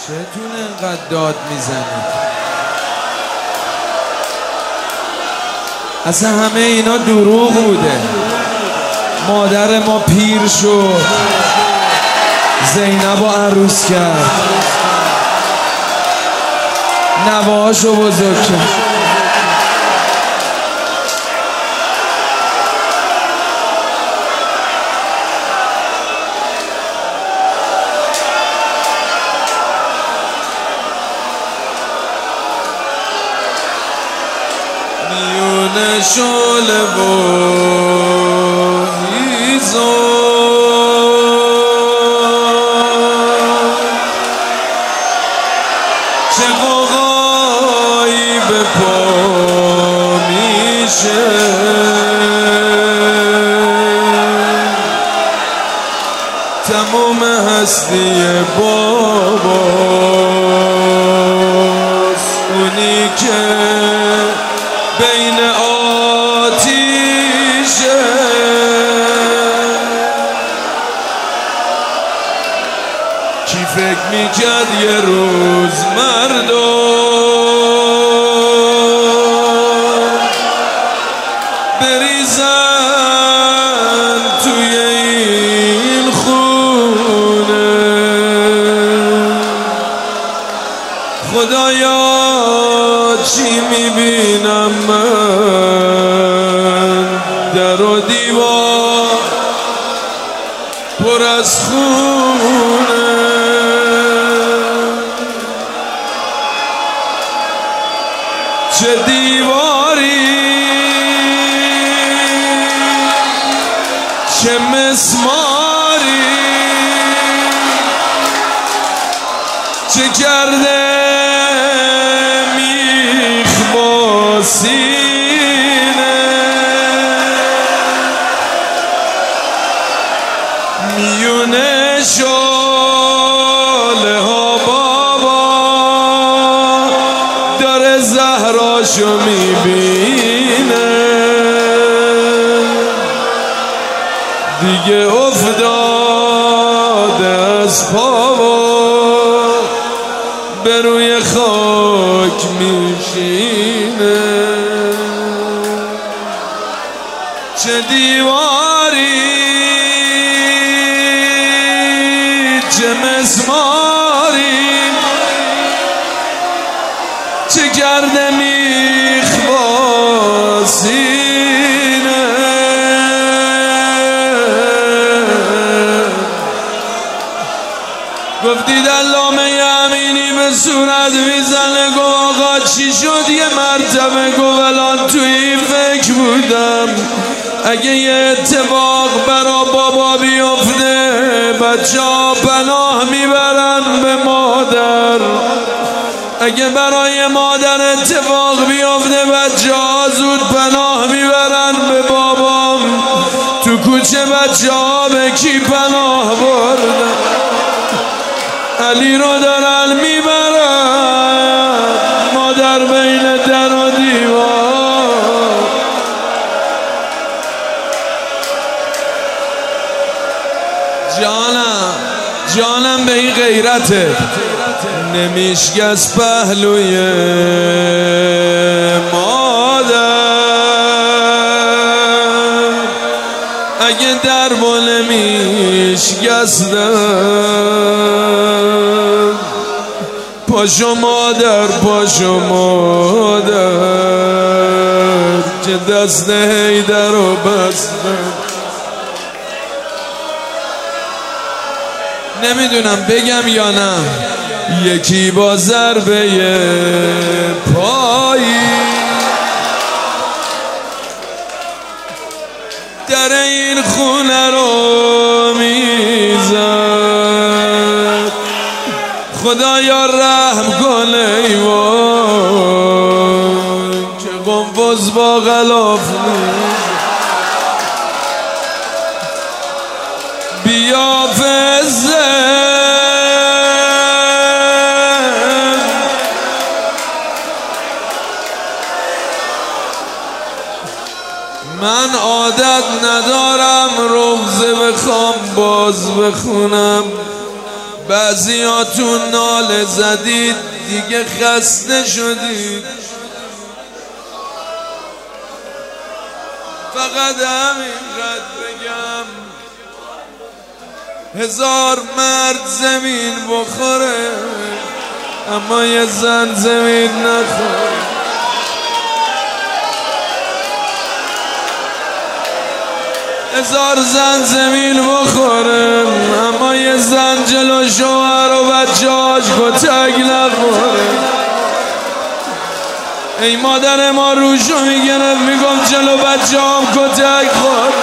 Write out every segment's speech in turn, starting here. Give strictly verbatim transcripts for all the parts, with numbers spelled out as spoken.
چتون انقدر داد میزنید؟ اصلا همه اینا دروغ بوده. مادر ما پیر شد، زینب رو عروس کرد، نوهاشو بزرگ کرد. میونه شعله و چه قوقایی به پا میشه، تمام هستی باباست، اونی که بین آتیشه. کی فکر میکرد یه روز مردم بریزن توی این خونه؟ خدایا چی میبینم من؟ در و دیوار پر از خونه، چه دیواری چه مسماری، چه کرده میخ با سینه، میونه شاله ها بابا داره زهراشو میبینه، دیگه افتاده از پاوا به روی خاک میشینه. چه دیواری چه مسماری، چه کرده میخ با سینه، گفتید علامه امینی به صورت میزنه، گو آقا چی شد؟ یه مرتبه گو الان توی فکر بودم اگه یه اتفاق برا بابا بیفته بچه ها پناه میبرن به مادر، اگه برای مادر اتفاق بیفته بچه ها زود پناه میبرن به بابام. تو کوچه بچه ها به کی پناه بردن؟ علی رو دارن میبرن، مادر بین در و دیوار. جانم جانم به این غیرته نمیشگست پهلوی مادر، اگه در بله میشگستم پاشو مادر پاشو مادر که دست حیدر رو بستم. نمیدونم بگم یا نه، یکی با ضربه پایی در این خونه رو میزد، خدایا رحم کن ای وای که قنفذ با غلاف بیا فزه. من عادت ندارم روزه بخوام باز بخونم، بعضیاتون ناله زدید دیگه خسته شدید، فقط همینقدر بگم هزار مرد زمین بخوره اما یه زن زمین نخوره. هزار زن زمین بخوره اما یه زن جلو شوهر و بچه‌هاش کتک نخوره. ای مادر ما روشو میگرفت میگم جلو بچه‌هام کتک خورد.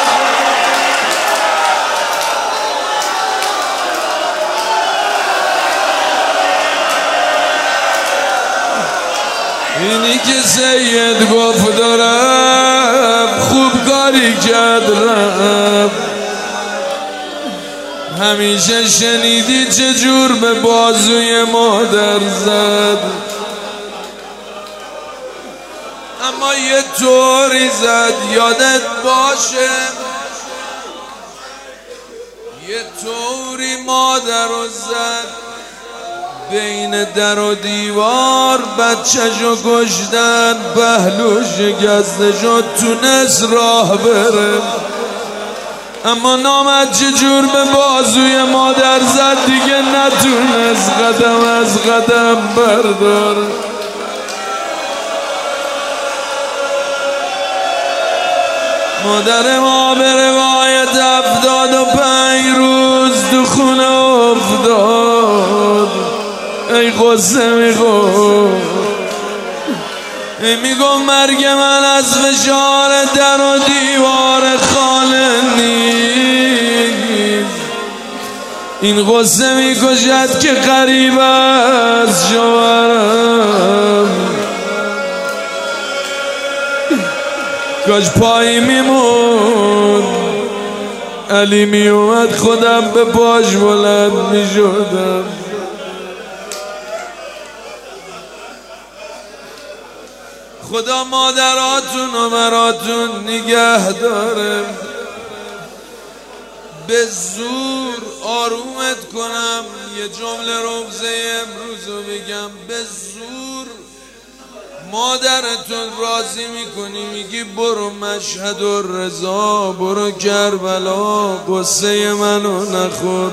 اینی که سید گفت دارم خوب کاری کرد رب. همیشه شنیدی چجور به بازوی مادر زد، اما یه طوری زد یادت باشه، یه طوری مادر رو زد بین در و دیوار بچه‌شو کشتن، پهلو شکسته شد تونست راه بره، اما نامد چجور به بازوی مادر زد دیگه نتونست قدم از قدم بردار. مادر ما به روایت هفتاد و پنج روز تو خونه افتاد. ای قصه میگم ای میگم مرگ من از فشار در و دیوار خانه نیست، این قصه میکشد که قریب از شوهرم. کاش پایی میمون علی میومد خودم به پاش بلند میشدم. خدا مادراتون و مراتون نگه داره. به زور آرومت کنم یه جمله روزه امروزو بگم، به زور مادرتون راضی میکنی، میگی برو مشهد و رضا، برو کربلا، قصه منو نخور.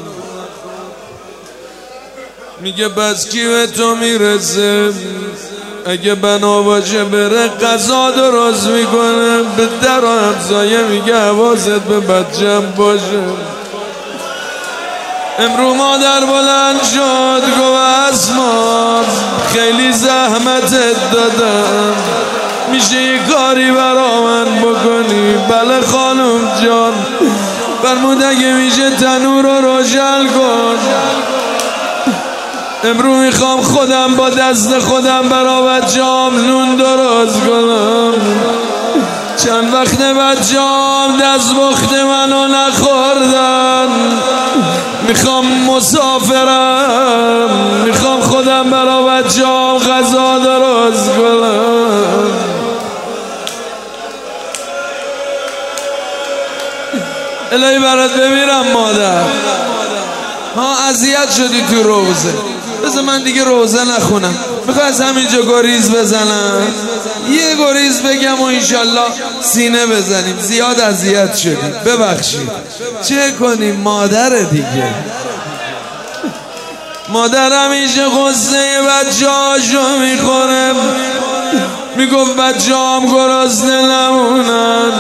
میگه بس کی به تو میرسه، اگه بنا باشه بره غذا درست میکنه، به در و همسایه میگه حواست به بچم باشه. امرو مادر بلند شد گفت اسما خیلی زحمتت دادم، میشه یه کاری برا من بکنی؟ بله خانم جان. فرمود اگه میشه تنور رو روشن کن، امرو میخوام خودم با دست خودم برا بچه‌ام نون درست کنم. چند وقت بچه‌ام دست بخت منو نخوردن، میخوام مسافرم، میخوام خودم برا بچه‌ام غذا درست کنم. الهی برات بمیرم مادر. ها اذیت شدی تو روزه، بذار من دیگه روزه نخونم، میخوای از همینجا گریز بزنم، یه گریز بگم و انشالله سینه بزنیم. زیاد اذیت شدیم ببخشید. چه کنیم مادر دیگه. مادر همیشه قصه بچه هاشو میخوره، میگفت بچه هم گرسنه نمونن،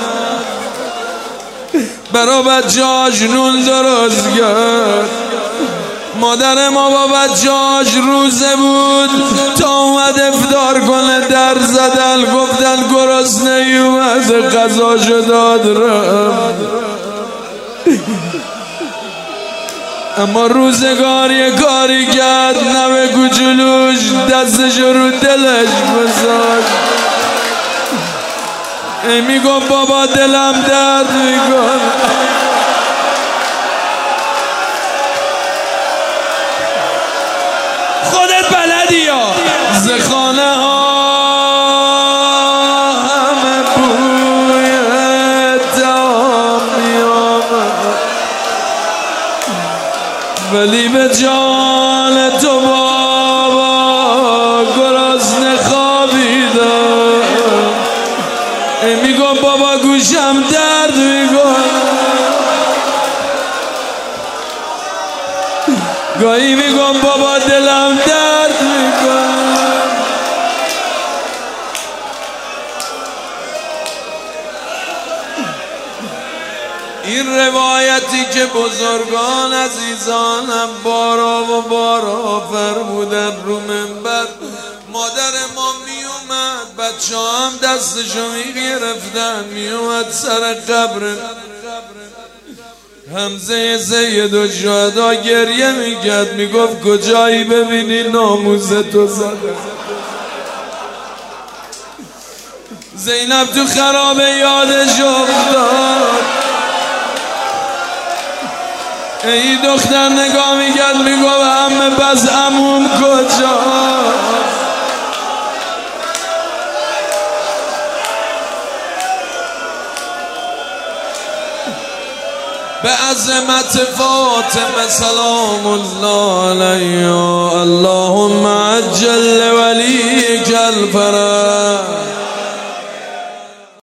برا بچه هاش نون درست کرد. مادر ما با بچه‌هاش روزه بود تا اومد افطار کنه، در زدن گفتن گرسنه‌ای اومده، غذاشو داد رفت. اما روزگار یه کاری کرد، نوه کوچولوش دستشو رو دلش بذار. ای میگم بابا دلم درد میکن. خودت بلدی یا زخانه ها همه بوی دام میامد، ولی مال تو بابا گرسنه خوابیدم. میگم بابا گوشم درد میکنه، گاهی میگم بابا دلم درد میکنه. این روایتی که بزرگان عزیزانم بارا و بارا فرمودن رو منبر، مادر ما میومد بچه هم دستشو میگرفتن میومد سر قبر حمزه سید الشهدا گریه میکرد، میگفت کجایی ببینی ناموس تو زده. زینب تو خرابه یادش افتاد، ای دختر نگاه میکرد میگفت همه بس عموم کجا. به عظمت فاطمه سلام الله علیها، اللهم عجل ولی